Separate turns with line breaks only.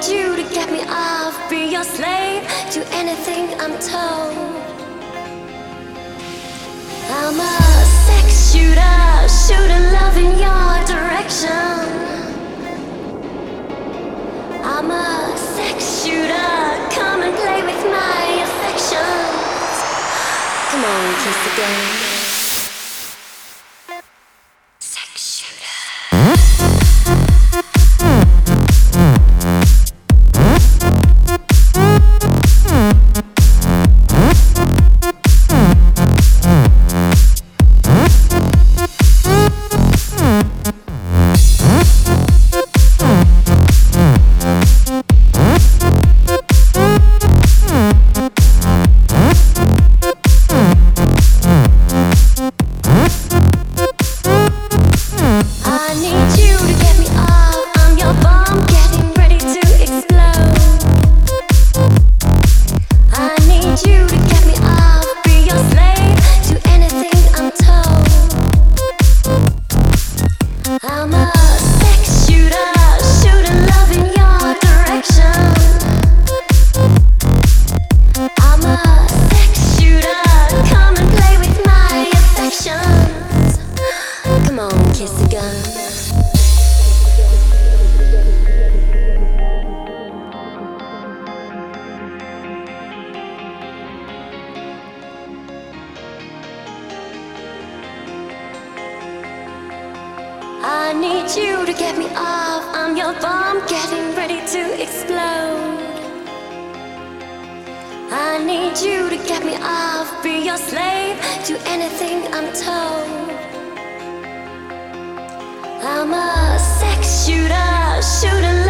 need you to get me off, be your slave, do anything I'm told. I'm a sex shooter, shooting love in your direction. I'm a sex shooter, come and play with my affections. Come on, kiss again. I need you to get me off, I'm your bomb getting ready to explode. I need you to get me off, be your slave, do anything I'm told. I'm a sex shooter, shooting